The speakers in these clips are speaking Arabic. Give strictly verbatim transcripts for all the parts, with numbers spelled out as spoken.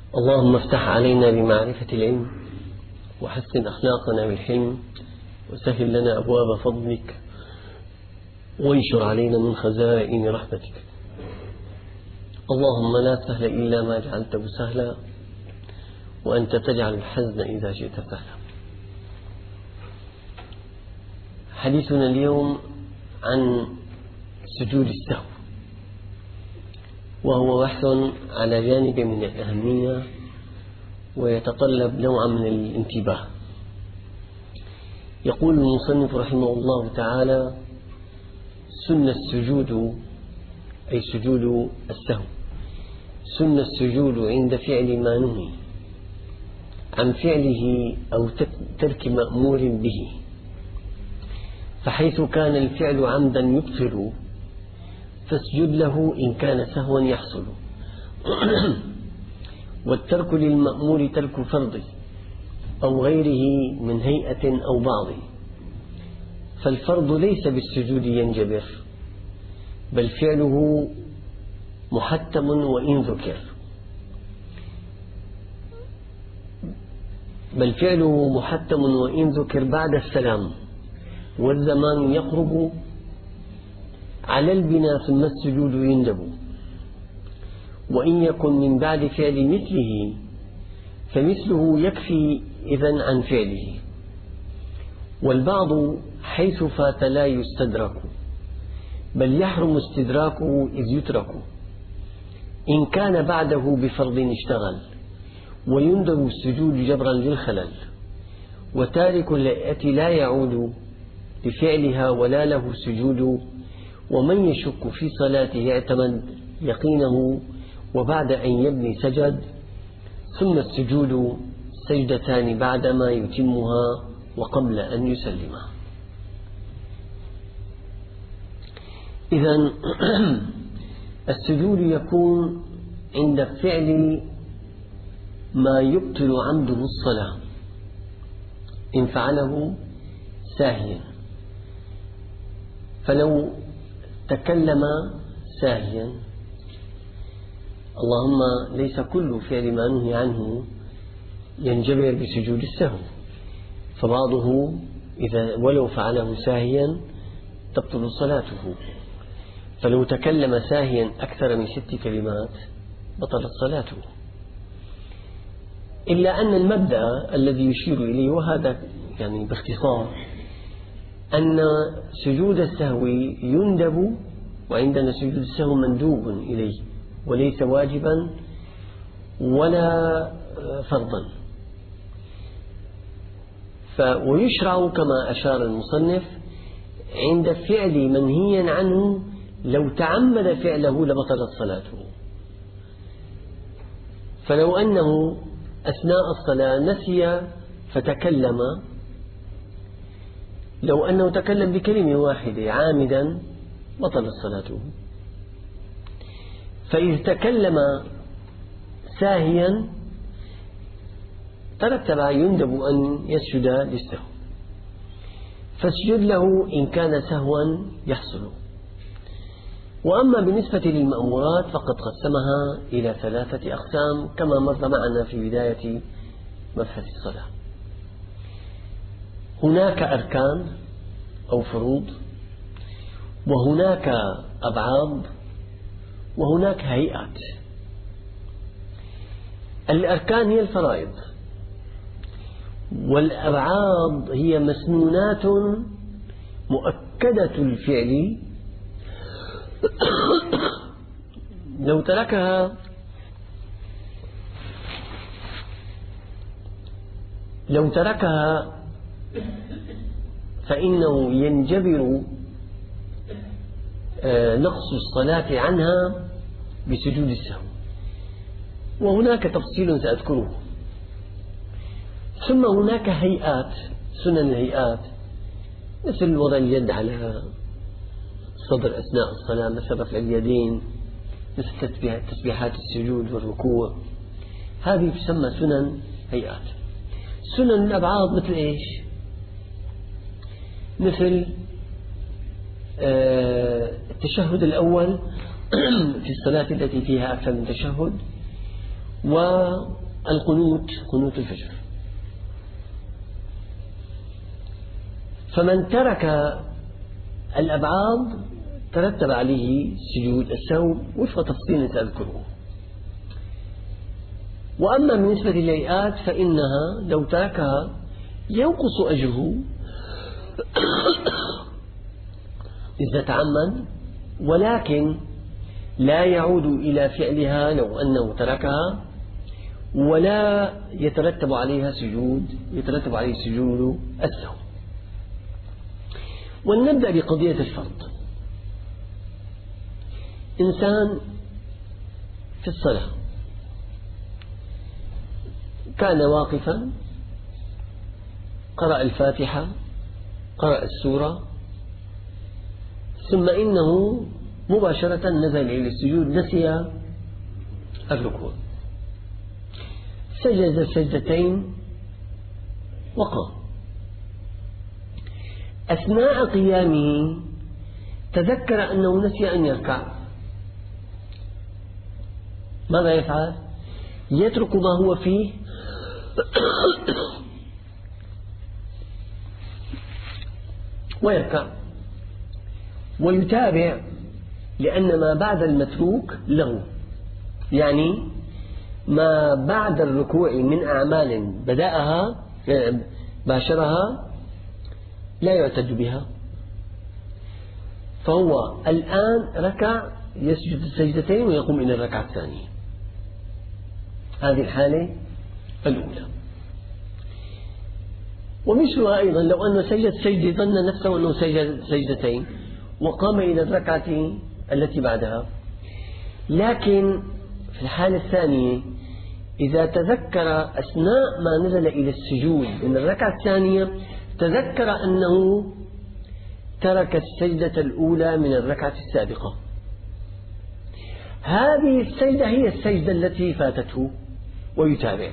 اللهم افتح علينا بمعرفة العلم وحسن أخلاقنا بالحلم وسهل لنا أبواب فضلك وانشر علينا من خزائن رحمتك. اللهم لا سهل إلا ما جعلته سهلا وأنت تجعل الحزن إذا شئت سهلا. حديثنا اليوم عن سجود السهو، وهو بحث على جانب من الأهمية ويتطلب نوعا من الانتباه. يقول المصنف رحمه الله تعالى: سن السجود، أي سجود السهو، سن السجود عند فعل ما نهي عن فعله أو ترك مأمور به، فحيث كان الفعل عمدا يبطل فاسجد له إن كان سهوا يحصل، والترك للمأمور ترك فرض أو غيره من هيئة أو بعض، فالفرض ليس بالسجود ينجبر، بل فعله محتم وإن ذكر بل فعله محتم وإن ذكر بعد السلام، والزمان يقرب على البناء ثم السجود يندب، وإن يكن من بعد فعل مثله فمثله يكفي إذن عن فعله، والبعض حيث فات لا يستدرك، بل يحرم استدراكه إذ يترك، إن كان بعده بفرض اشتغل، ويندب السجود جبرا للخلل، وتارك الهيئة لا يعود لفعلها ولا له سجود، ومن يشك في صلاته اعتمد يقينه، وبعد أن يبني سجد، ثم السجود سجدتان بعدما يتمها وقبل أن يسلمها. إذن السجود يكون عند فعل ما يبطل عمده الصلاة إن فعله ساهيا، فلو تكلم ساهيا، اللهم ليس كل فعل ما نهي عنه ينجبر بسجود السهو، فبعضه إذا ولو فعله ساهيا تبطل صلاته، فلو تكلم ساهيا أكثر من ست كلمات بطلت صلاته، إلا أن المبدأ الذي يشير إليه، وهذا يعني باختصار، أن سجود السهو يندب، وعندنا سجود السهو مندوب إليه وليس واجبا ولا فرضا، ويشرع كما أشار المصنف عند فعل منهيا عنه، لو تعمد فعله لبطلت صلاته. فلو أنه أثناء الصلاة نسي فتكلم، لو أنه تكلم بكلمة واحدة عامدا بطلت صلاته، فإذا تكلم ساهيا ترتب يندب أن يسجد للسهو، فاسجد له إن كان سهوا يحصل. وأما بالنسبة للمأمورات فقد قسمها إلى ثلاثة أقسام كما مر معنا في بداية مبحث الصلاة. هناك أركان أو فروض، وهناك أبعاد، وهناك هيئات. الأركان هي الفرائض، والأبعاد هي مسنونات مؤكدة الفعل لو تركها لو تركها فإنه ينجبر نقص الصلاة عنها بسجود السهو، وهناك تفصيل سأذكره. ثم هناك هيئات، سنن الهيئات، مثل وضع اليد على الصدر أثناء الصلاة، مثل رفع اليدين، مثل تسبيحات السجود والركوع، هذه تسمى سنن هيئات. سنن الأبعاد مثل إيش؟ مثل التشهد الأول في الصلاة التي فيها أكثر من تشهد، القنوت، قنوت الفجر. فمن ترك الأبعاد ترتب عليه سجود السهو وفق تفصيل سأذكره. وأما بالنسبة للهيئات فإنها لو تركها ينقص أجره إذا تعمد، ولكن لا يعود إلى فعلها لو أنه تركها، ولا يترتب عليها سجود يترتب عليه سجود السهو. ولنبدأ بقضية الفرض. إنسان في الصلاة كان واقفا، قرأ الفاتحة، قرأ السورة، ثم إنه مباشرة نزل إلى السجود، نسي الركوع، سجد السجدتين وقام. أثناء قيامه تذكر أنه نسي أن يركع، ماذا يفعل؟ يترك ما هو فيه ويركع ويتابع، لأن ما بعد المتروك له، يعني ما بعد الركوع من أعمال بدأها باشرها لا يعتد بها، فهو الآن ركع يسجد السجدتين ويقوم إلى الركعة الثانية. هذه الحالة الأولى. ومثلها أيضا لو أنه سجد سجدة ظن نفسه أنه سجد سجدتين وقام إلى الركعة التي بعدها، لكن في الحالة الثانية إذا تذكر أثناء ما نزل إلى السجود من الركعة الثانية تذكر أنه ترك السجدة الأولى من الركعة السابقة، هذه السجدة هي السجدة التي فاتته ويتابع.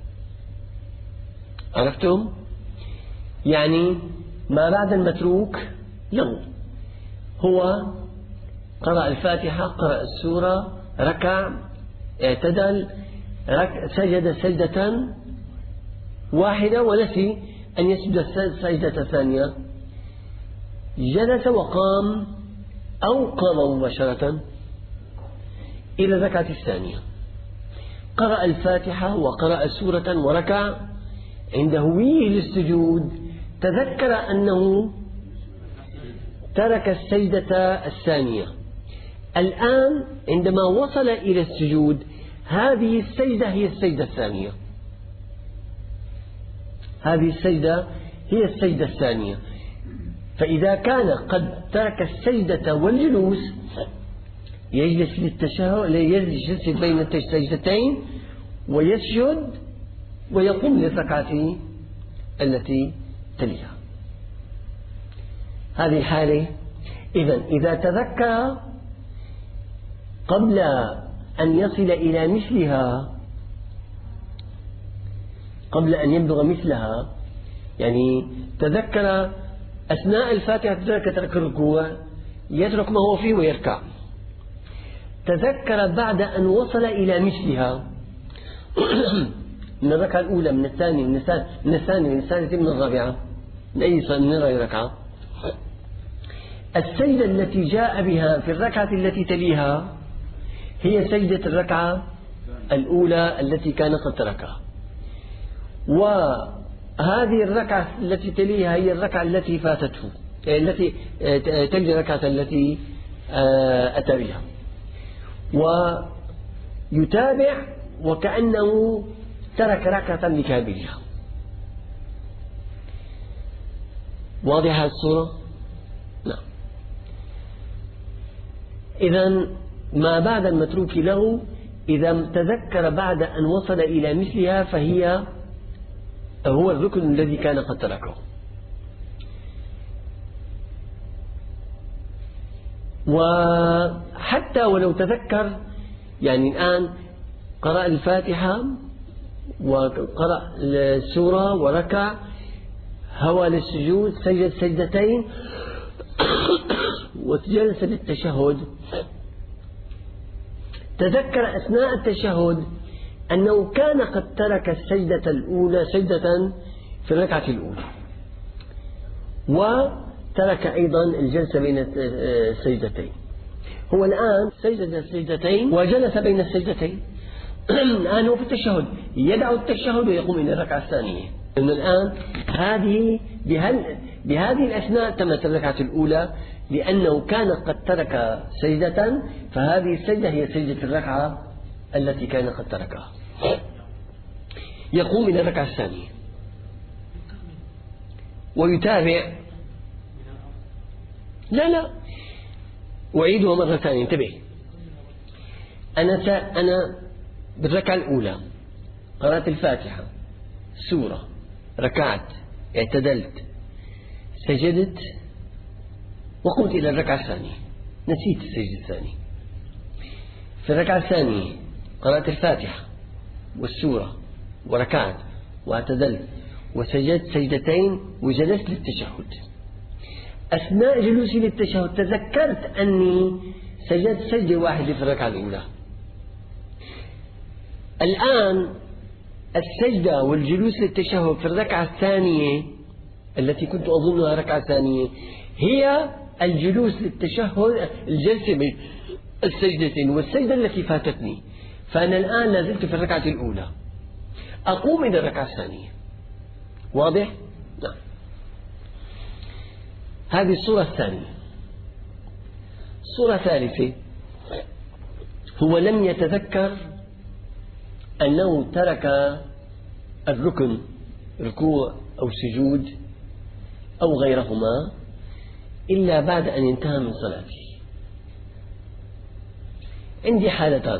عرفتم؟ يعني ما بعد المتروك له، هو قرأ الفاتحة، قرأ السورة، ركع، اعتدل، سجد سجدة واحدة ونسي أن يسجد السجدة الثانية، جلس وقام أو قام مباشرة إلى الركعة الثانية، قرأ الفاتحة وقرأ سورة وركع، عند هويه للسجود تذكر أنه ترك السجدة الثانية. الآن عندما وصل إلى السجود هذه السجدة هي السجدة الثانية، هذه السجدة هي السجدة الثانية. فإذا كان قد ترك السجدة والجلوس يجلس للتشهد، يجلس بين السجدتين ويسجد ويقوم للركعة التي تليها. هذه الحالة إذن إذا تذكر قبل أن يصل إلى مثلها، قبل أن يبلغ مثلها، يعني تذكر أثناء الفاتحة تذكر ترك الركوع يترك ما هو فيه ويركع، تذكر بعد أن وصل إلى مثلها من الركعة الأولى، من الثانية، من الثانية، من الثانية، من الثالثة، من الرابعة، من أي من أي ركعة، السجدة التي جاء بها في الركعة التي تليها هي سجدة الركعة الأولى التي كان قد تركها، وهذه الركعة التي تليها هي الركعة التي فاتته، التي تلي الركعة التي أتى بها، ويتابع وكأنه ترك ركعة بكاملها. واضحة الصورة؟ نعم. إذن ما بعد المتروك له إذا تذكر بعد أن وصل إلى مثلها فهي هو الركن الذي كان قد تركه. وحتى ولو تذكر، يعني الآن قرأ الفاتحة وقرأ السورة وركع، هوى للسجود، سجد سجدتين وجلس للتشهد، تذكر أثناء التشهد أنه كان قد ترك السجدة الأولى سجدة في الركعة الأولى، وترك أيضا الجلسة بين السجدتين. هو الآن سجد السجدتين وجلس بين السجدتين. الآن هو في التشهد، يدع التشهد ويقوم إلى الركعة الثانية. لأن الآن هذه بهذه الأثناء تمت الركعة الأولى، لأنه كان قد ترك سجدة، فهذه السجدة هي سجدة الركعة التي كان قد تركها. يقوم إلى الركعة الثانية ويتابع. لا لا أعيدها مرة ثانية، انتبه. أنا أنا بالركعة الأولى قرأت الفاتحة، سورة، ركعت، اعتدلت، سجدت، وقمت إلى الركعة الثانية، نسيت السجدة الثانية. في الركعة الثانية قرأت الفاتحة والسورة وركعت واعتدلت وسجدت سجدتين وجلست للتشهد. أثناء جلوسي للتشهد تذكرت أني سجدت سجدة واحدة في الركعة الأولى. الآن السجدة والجلوس للتشهد في الركعة الثانية التي كنت أظنها ركعة ثانية هي الجلوس للتشهد، الجلسة بين السجدتين والسجدة التي فاتتني. فأنا الآن لازلت في الركعة الأولى، أقوم إلى الركعة الثانية. واضح؟ نعم. هذه الصورة الثانية. الصورة الثالثة، هو لم يتذكر أنه ترك الركن، ركوع أو سجود أو غيرهما، إلا بعد أن انتهى من صلاته. عندي حالتان.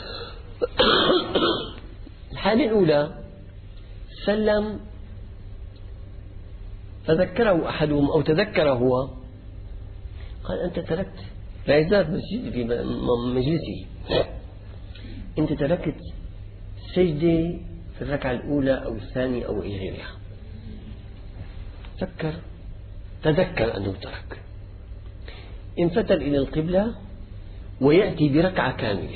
الحالة الأولى سلم فذكره أحدهم أو تذكر هو، قال: أنت تركت رئيسات مسجد في مجلسي، أنت تركت سجدة في الركعة الأولى أو الثانية أو غيرها. فكر، تذكر أنه ترك، انفتل إلى القبلة ويأتي بركعة كاملة،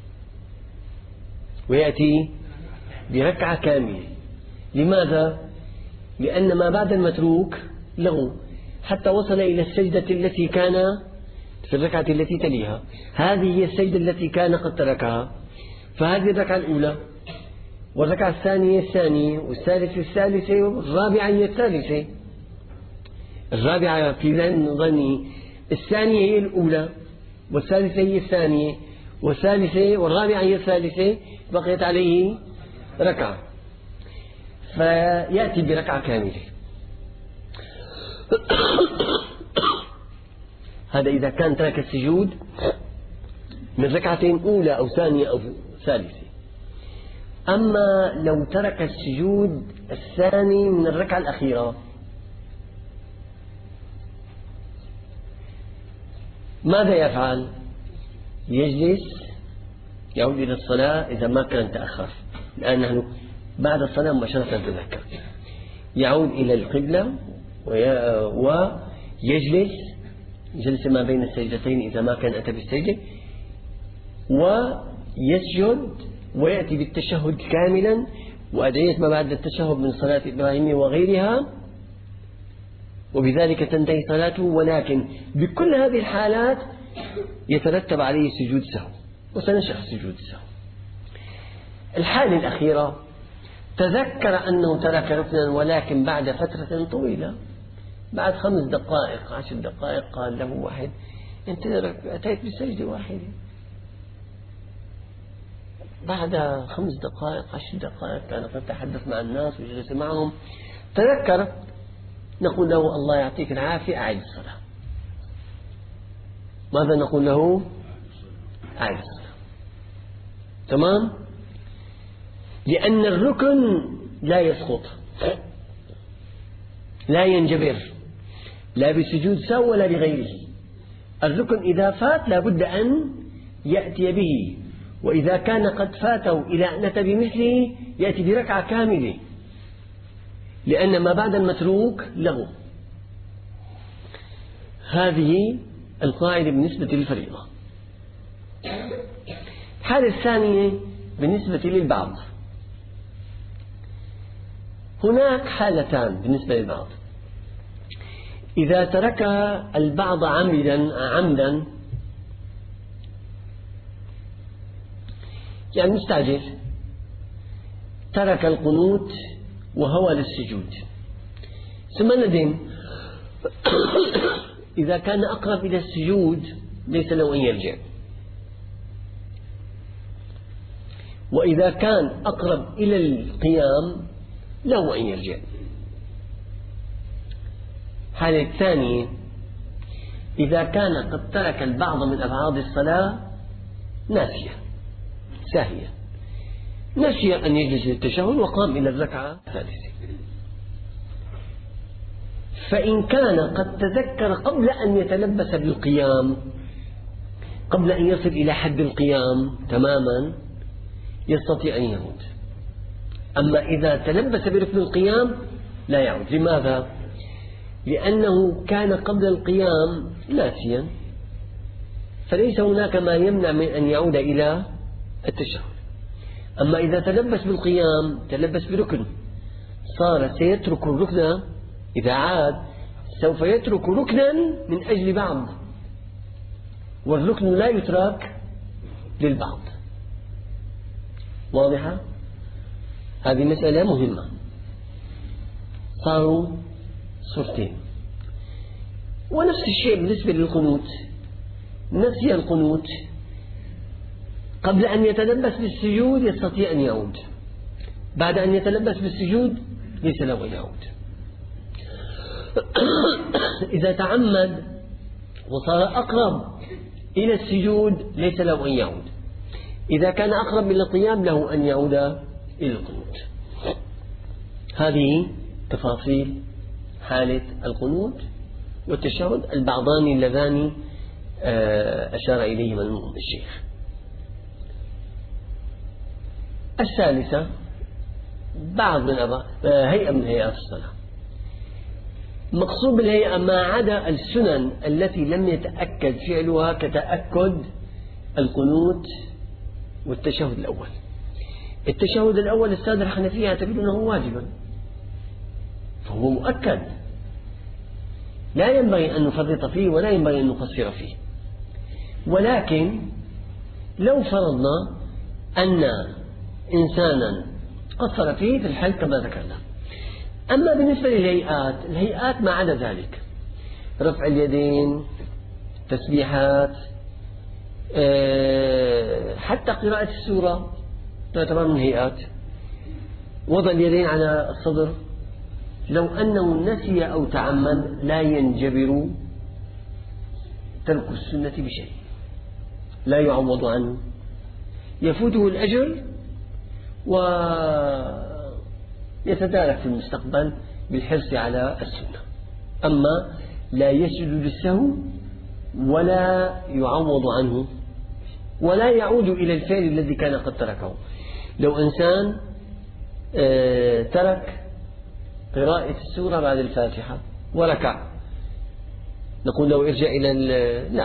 ويأتي بركعة كاملة. لماذا؟ لأن ما بعد المتروك لغو، حتى وصل إلى السجدة التي كان في الركعة التي تليها. هذه هي السجدة التي كان قد تركها، فهذه الركعة الأولى، والركعة الثانية الثانية، والثالثة الثالثة، والرابعة هي الثالثة. الرابعة في ظني الثانية هي الأولى، والثالثة هي الثانية، والثالثة والرابعة هي الثالثة، بقيت عليه ركعة، فيأتي بركعة كاملة. هذا إذا كان ترك السجود من ركعتين أولى أو ثانية أو ثالثة. أما لو ترك السجود الثاني من الركعة الأخيرة، ماذا يفعل؟ يجلس، يعود إلى الصلاة إذا ما كان تأخر. الآن نحن بعد الصلاة مباشرة نتذكر، يعود إلى القبلة ويجلس جلسة ما بين السجدتين إذا ما كان أتى بالسجدة، ويسجد ويأتي بالتشهد كاملا وأدعية ما بعد التشهد من صلاة إبراهيم وغيرها، وبذلك تنتهي صلاته. ولكن بكل هذه الحالات يترتب عليه سجود سهو، وسنشرح سجود السهو. الحالة الأخيرة تذكر أنه ترك ركنا، ولكن بعد فترة طويلة، بعد خمس دقائق عشر دقائق، قال له واحد: أنت أتيت بسجدة واحدة. بعد خمس دقائق عشر دقائق كان قد تحدث مع الناس وجلس معهم، تذكر. نقول له: الله يعطيك العافية، أعد الصلاة. ماذا نقول له؟ أعد الصلاة. تمام؟ لأن الركن لا يسقط، لا ينجبر، لا بسجود سهو ولا بغيره. الركن إذا فات لا بد أن يأتي به، وإذا كان قد فاته إلى أن أتى بمثله يأتي بركعة كاملة، لأن ما بعد المتروك لغو. هذه القاعدة بالنسبة للفريضة. الحالة الثانية بالنسبة للبعض. هناك حالتان بالنسبة للبعض: إذا ترك البعض عمدا عمدا، يعني مستعجل، ترك القنوت وهوى للسجود ثم ندم، إذا كان أقرب إلى السجود ليس له أن يرجع، وإذا كان أقرب إلى القيام له أن يرجع. الحالة الثانية: إذا كان قد ترك البعض من أبعاد الصلاة ناسيا ساهيا، نسي أن يجلس للتشهد وقام إلى الركعة الثالثة، فإن كان قد تذكر قبل أن يتلبس بالقيام، قبل أن يصل إلى حد القيام تماما، يستطيع أن يعود. أما إذا تلبس بركن القيام لا يعود. لماذا؟ لأنه كان قبل القيام ناسيا، فليس هناك ما يمنع من أن يعود إلى التشهد. أما إذا تلبس بالقيام، تلبس بركن، صار سيترك الركن، إذا عاد سوف يترك ركنا من أجل بعض، والركن لا يترك للبعض. واضحة؟ هذه مسألة مهمة. صاروا صورتين. ونفس الشيء بالنسبة للقنوت: نسي القنوت قبل أن يتلبس بالسجود يستطيع أن يعود، بعد أن يتلبس بالسجود ليس له أن يعود. إذا تعمد وصار أقرب إلى السجود ليس له أن يعود، إذا كان أقرب إلى القيام له أن يعود إلى القنوت. هذه تفاصيل حالة القنوت والتشهد، البعضان اللذان أشار إليهما الشيخ. الثالثة: بعض من هيئة من هيئات الصلاة. مقصود بالهيئة ما عدا السنن التي لم يتأكد فعلها، كتأكد القنوت والتشهد الأول. التشهد الأول السادة الحنفية يعتبرونه واجبا، فهو مؤكد، لا ينبغي أن نفرط فيه ولا ينبغي أن نقصر فيه. ولكن لو فرضنا أن إنسانا قصر فيه في الحل كما ذكرنا. أما بالنسبة للهيئات، الهيئات ما عدا ذلك: رفع اليدين، تسبيحات، حتى قراءة السورة تعتبر من هيئات، وضع اليدين على الصدر. لو أنه نسي أو تعمد لا ينجبر ترك السنة بشيء، لا يعوض عنه، يفوته الأجر ويتدارك في المستقبل بالحرص على السنة. أما لا يسجد للسهو ولا يعوض عنه ولا يعود إلى الفعل الذي كان قد تركه. لو إنسان ترك قراءة السورة بعد الفاتحة وركع، نقول له ارجع إلى لا،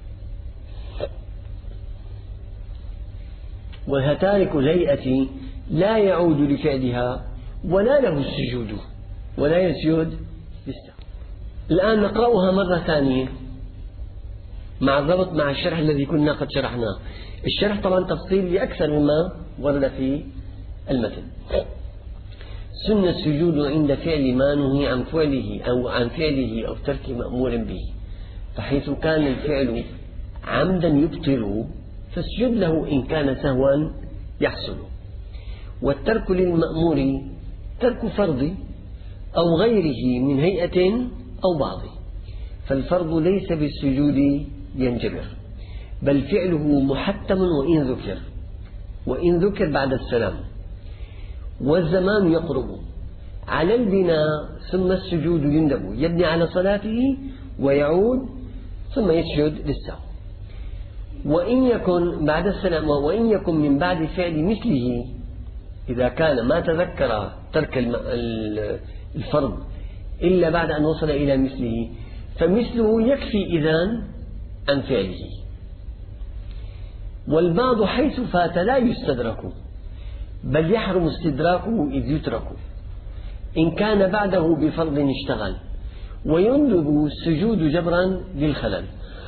وتارك الهيئة لا يعود لفعلها ولا له السجود ولا يسجد للسهو. الآن نقرأها مرة ثانية مع الربط مع الشرح الذي كنا قد شرحناه. الشرح طبعا تفصيل لأكثر مما ورد في المتن. سن السجود عند فعل ما نهي عن فعله أو عن فعله أو ترك مأمور به، فحيث كان الفعل عمدا يبطل فاسجد له إن كان سهوا يحصل. والترك للمأمور ترك فرض أو غيره من هيئة أو بعض، فالفرض ليس بالسجود ينجبر، بل فعله محتم وإن ذكر وإن ذكر بعد السلام. والزمان يقرب على البناء ثم السجود يندب، يبني على صلاته ويعود ثم يسجد للسهو. وإن يكن بعد السلام وإن يكن من بعد فعل مثله، إذا كان ما تذكر ترك الفرض إلا بعد أن وصل إلى مثله، فمثله يكفي إذن عن فعله. والبعض حيث فات لا يستدرك بل يحرم استدراكه إذ يترك إن كان بعده بفرض اشتغل ويندب السجود جبرا للخلل.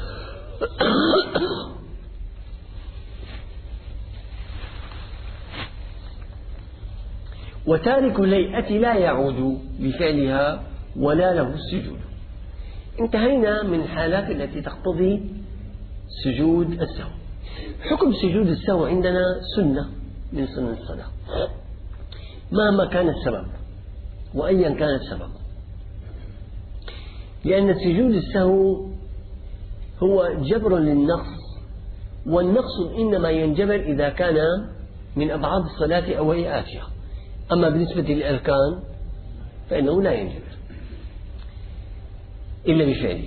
وتارك الهيئة لا يعود بفعلها ولا له السجود. انتهينا من الحالات التي تقتضي سجود السهو. حكم سجود السهو عندنا سنة من سنن الصلاة مهما كان السبب وأيا كان السبب، لأن سجود السهو هو جبر للنقص، والنقص إنما ينجبر إذا كان من أبعاد الصلاة أو هيئاتها، أما بالنسبة للأركان فإنه لا ينجبر إلا بفعله.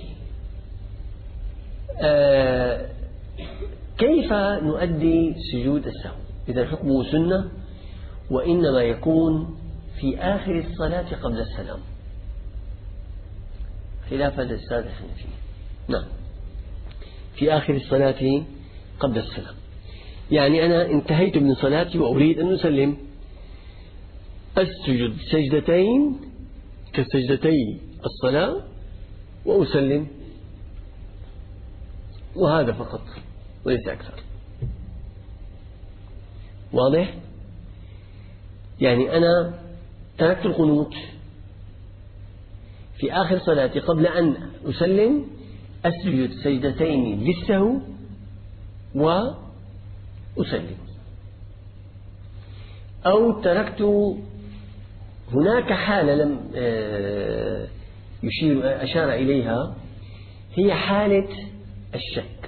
آه كيف نؤدي سجود السهو؟ إذا حكمه سنة وإنما يكون في آخر الصلاة قبل السلام، خلاف الأستاذ الحنفي. نعم، في آخر الصلاة قبل السلام، يعني أنا انتهيت من صلاتي وأريد أن أسلم، أسجد سجدتين كسجدتي الصلاة وأسلم، وهذا فقط وليس أكثر. واضح؟ يعني أنا تركت القنوت في آخر صلاتي قبل أن أسلم، أسجد سجدتين للسهو وأسلم. أو تركت هناك حالة لم يشير أشار إليها، هي حالة الشك.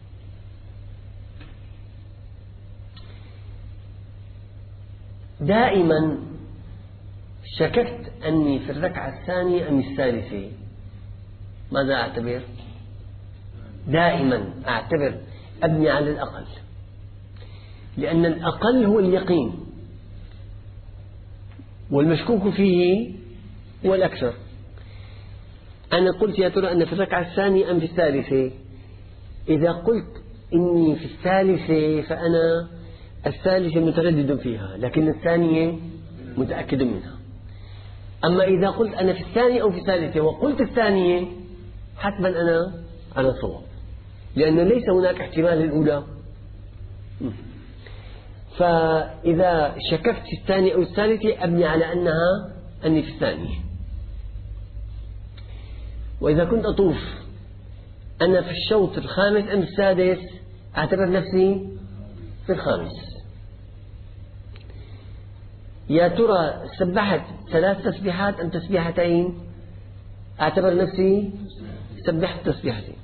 دائما شككت أني في الركعة الثانية أم الثالثة، ماذا أعتبر؟ دائما أعتبر أبني على الأقل، لأن الأقل هو اليقين والمشكوك فيه هو الأكثر. أنا قلت يا ترى أنا في الركعة الثانية أم في الثالثة؟ إذا قلت إني في الثالثة فأنا الثالثة متردد فيها، لكن الثانية متأكد منها. أما إذا قلت أنا في الثانية أو في الثالثة وقلت الثانية، حتما أنا على صواب، لأن ليس هناك احتمال الأولى. فإذا شككت في الثانية أو الثالثة أبني على أنها أني في الثانية. وإذا كنت أطوف أنا في الشوط الخامس أم السادس، أعتبر نفسي في الخامس. يا ترى سبحت ثلاث تسبيحات أم تسبيحتين، أعتبر نفسي سبحت تسبيحتين.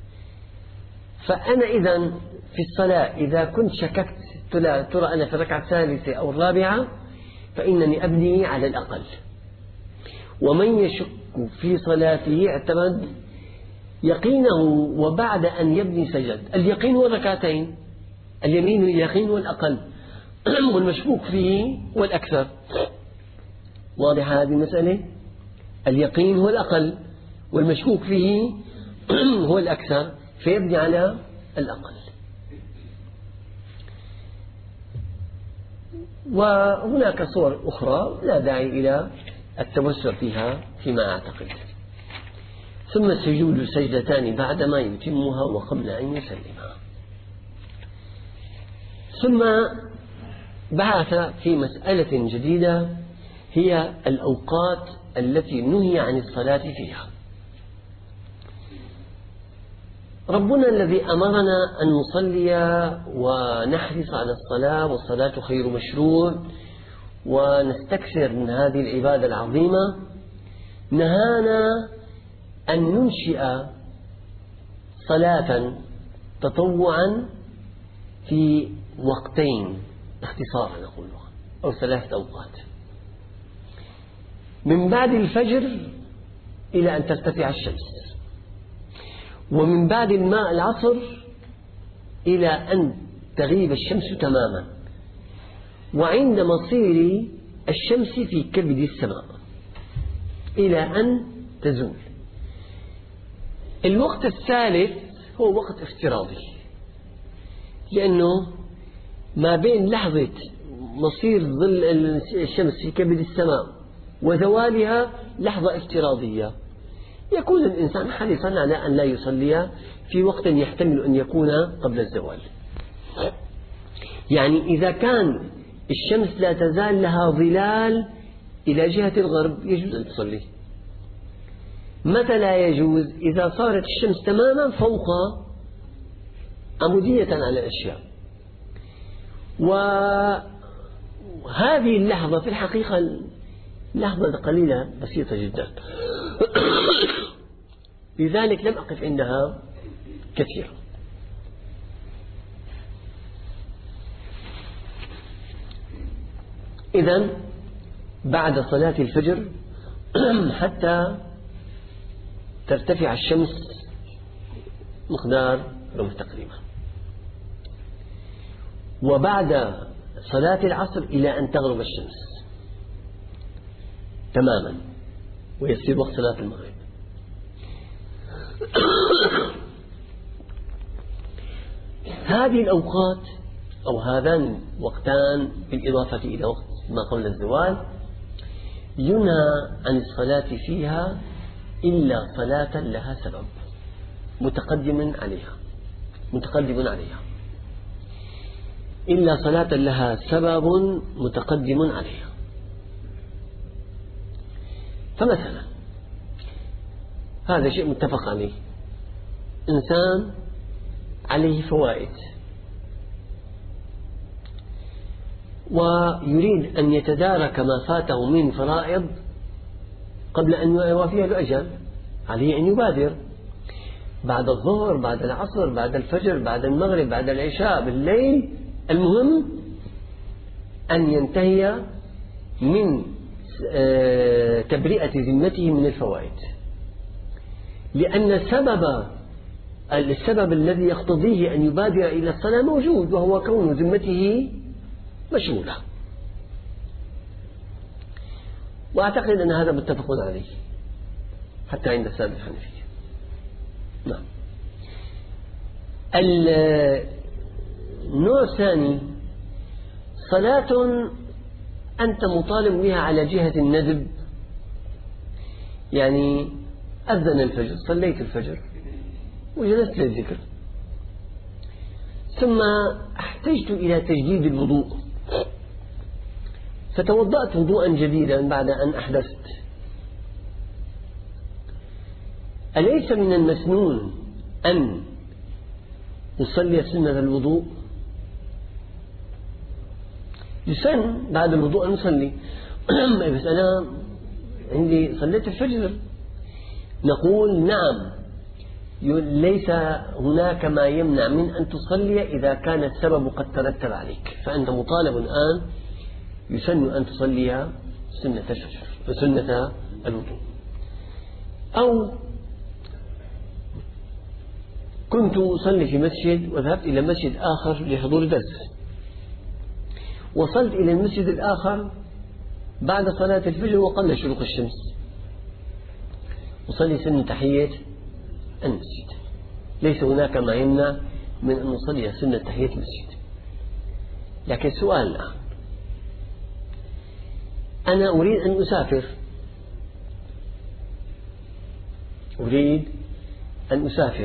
فأنا إذا في الصلاة إذا كنت شككت ترى أنا في الركعة الثالثة أو الرابعة، فإنني أبني على الأقل. ومن يشك في صلاته اعتمد يقينه وبعد أن يبني سجد. اليقين هو ركعتين، اليمين اليقين هو الأقل والمشكوك فيه هو الأكثر. واضحة هذه المسألة؟ اليقين هو الأقل والمشكوك فيه هو الأكثر، فيبني على الأقل. وهناك صور أخرى لا داعي إلى التوسع فيها فيما أعتقد. ثم السجود سجدتان بعدما يتمها وقبل أن يسلمها. ثم بعث في مسألة جديدة، هي الأوقات التي نهي عن الصلاة فيها. ربنا الذي أمرنا أن نصلي ونحرص على الصلاة، والصلاة خير مشروع، ونستكثر من هذه العبادة العظيمة، نهانا أن ننشئ صلاة تطوعا في وقتين اختصارا نقول، أو ثلاثة أوقات، من بعد الفجر إلى أن ترتفع الشمس، ومن بعد الماء العصر إلى أن تغيب الشمس تماما، وعند مصير الشمس في كبد السماء إلى أن تزول. الوقت الثالث هو وقت افتراضي، لأنه ما بين لحظة مصير ظل الشمس في كبد السماء وزوالها لحظة افتراضية، يكون الإنسان حريصا على أن لا يصلي في وقت يحتمل أن يكون قبل الزوال. يعني إذا كان الشمس لا تزال لها ظلال إلى جهة الغرب يجوز أن تصلي. متى لا يجوز؟ إذا صارت الشمس تماما فوق عمودية على الأشياء، وهذه اللحظة في الحقيقة لحظة قليلة بسيطة جدا، لذلك لم أقف عندها كثيرا. إذن بعد صلاة الفجر حتى ترتفع الشمس مقدار رمح تقريبا، وبعد صلاة العصر إلى أن تغرب الشمس تماما ويصير وقت صلاة المغرب. هذه الأوقات أو هذان وقتان بالإضافة إلى وقت ما قبل الزوال ينهى عن الصلاة فيها إلا صلاة لها سبب متقدم عليها متقدم عليها إلا صلاة لها سبب متقدم عليها. فمثلا هذا شيء متفق عليه، إنسان عليه فوائد ويريد أن يتدارك ما فاته من فرائض قبل أن يوافيه الأجل، عليه أن يبادر بعد الظهر، بعد العصر، بعد الفجر، بعد المغرب، بعد العشاء، بالليل، المهم أن ينتهي من تبرئة ذمته من الفوائد، لأن السبب السبب الذي يقتضيه أن يبادر إلى الصلاة موجود، وهو كون ذمته مشغولة. وأعتقد أن هذا متفق عليه حتى عند السادة الحنفية. نعم. النوع الثاني صلاة أنت مطالب بها على جهة الندب، يعني أذن الفجر، صليت الفجر وجلست للذكر، ثم احتجت إلى تجديد الوضوء فتوضأت وضوءا جديدا بعد أن أحدثت. أليس من المسنون أن أصلي سنة الوضوء؟ يسن بعد الوضوء أن أصلي بس أنا عندي صليت الفجر. نقول نعم، ليس هناك ما يمنع من أن تصلي إذا كان السبب قد ترتب عليك، فأنت مطالب الآن يسن أن تصلي سنة الفجر وسنة الوضوء. أو كنت أصلي في مسجد وذهبت إلى مسجد آخر لحضور درس، وصلت إلى المسجد الآخر بعد صلاة الفجر وقبل شروق الشمس، أصلي سنة تحية المسجد، ليس هناك ما يمنع من أن نصلي سنة تحية المسجد. لكن السؤال الآن، أنا أريد أن أسافر أريد أن أسافر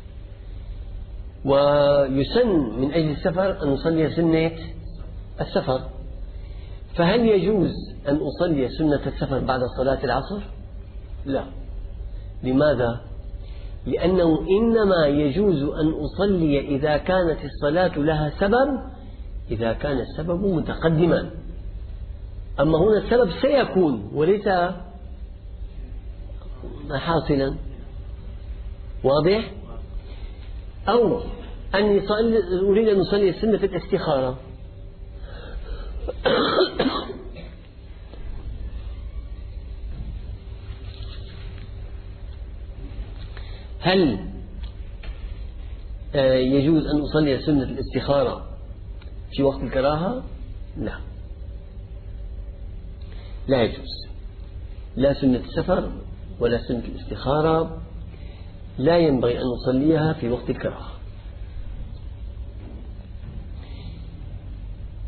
ويسن من أجل السفر أن أصلي سنة السفر، فهل يجوز أن أصلي سنة السفر بعد صلاة العصر؟ لا. لماذا؟ لأنه إنما يجوز أن أصلي إذا كانت الصلاة لها سبب، إذا كان السبب متقدما. أما هنا السبب سيكون وليس حاصلا، واضح؟ أو أني أريد أن أصلي سنة الاستخارة هل يجوز أن أصلي سنة الاستخارة في وقت الكراهة؟ لا، لا يجوز، لا سنة السفر ولا سنة الاستخارة لا ينبغي أن نصليها في وقت الكراهة.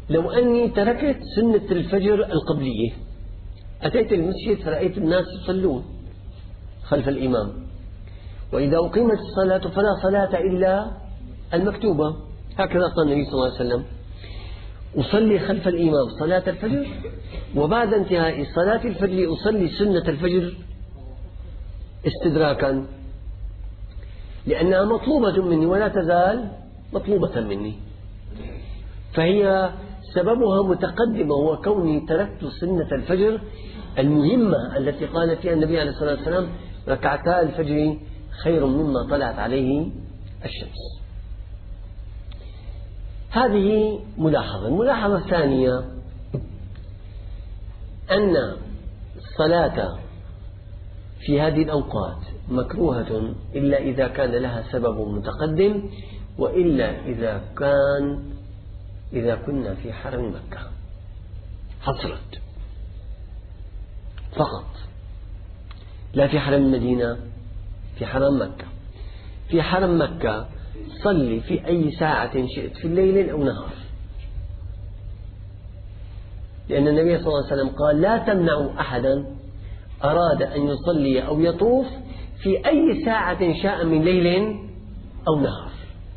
لو أني تركت سنة الفجر القبلية، أتيت المسجد فرأيت الناس يصلون خلف الإمام، وإذا أقيمت الصلاة فلا صلاة إلا المكتوبة، هكذا قال النبي صلى الله عليه وسلم: أصلي خلف الإمام صلاة الفجر، وبعد انتهاء صلاة الفجر أصلي سنة الفجر استدراكا، لأنها مطلوبة مني ولا تزال مطلوبة مني، فهي سببها متقدمة، هو كوني تركت سنة الفجر المهمة التي قال فيها النبي عليه الصلاة والسلام: ركعتا الفجر خير مما طلعت عليه الشمس. هذه ملاحظة. الملاحظة الثانية أن الصلاة في هذه الأوقات مكروهة إلا إذا كان لها سبب متقدم، وإلا إذا كان إذا كنا في حرم مكة حصرت فقط، لا في حرم المدينة، في حرم مكة. في حرم مكة صلي في أي ساعة شئت، في الليل أو نهار، لأن النبي صلى الله عليه وسلم قال: لا تمنعوا أحدا أراد أن يصلي أو يطوف في أي ساعة شاء من ليل أو نهار.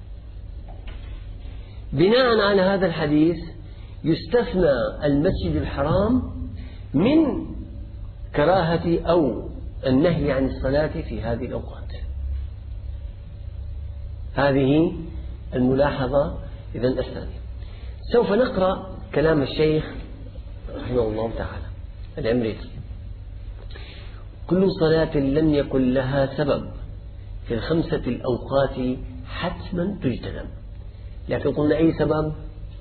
بناء على هذا الحديث يستثنى المسجد الحرام من كراهة أو النهي عن الصلاة في هذه الأوقات. هذه الملاحظة إذن الثانية. سوف نقرأ كلام الشيخ رحمه الله تعالى العمريتي: كل صلاة لم يكن لها سبب في الخمسة الأوقات حتما تجتنب. لكن قلنا أي سبب؟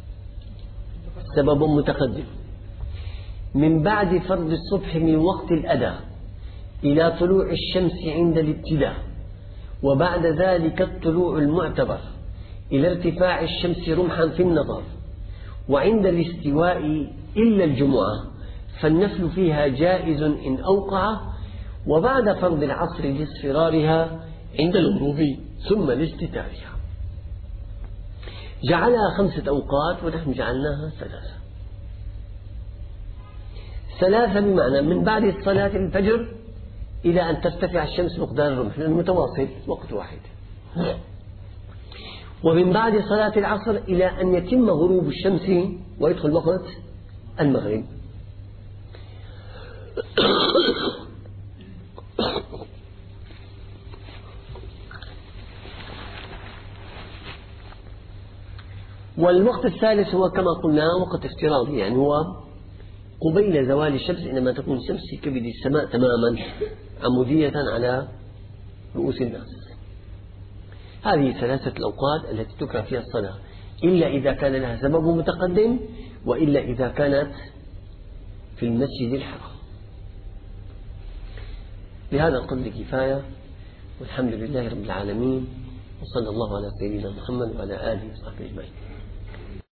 سبب متقدم. من بعد فرض الصبح من وقت الأذى إلى طلوع الشمس عند الابتداء، وبعد ذلك الطلوع المعتبر إلى ارتفاع الشمس رمحا في النظر، وعند الاستواء إلا الجمعة فالنفل فيها جائز إن أوقع، وبعد فرض العصر لاصفرارها عند الغروب ثم لاستتارها. جعلها خمسة أوقات ونحن جعلناها ثلاثة. ثلاثة بمعنى من بعد صلاة الفجر إلى أن ترتفع الشمس مقدار الرمح، المتواصل وقت واحد، ومن بعد صلاة العصر إلى أن يتم غروب الشمس ويدخل وقت المغرب. والوقت الثالث هو كما قلنا وقت افتراضي، يعني هو قبيل زوال الشمس، إنما تكون الشمس في كبد السماء تماما عمودية على رؤوس الناس. هذه ثلاثة الأوقات التي تكره فيها الصلاة، إلا إذا كان لها سبب متقدم، وإلا إذا كانت في المسجد الحرام. بهذا القدر كفاية، والحمد لله رب العالمين، وصلى الله على سيدنا محمد وعلى آله وصحبه أجمعين.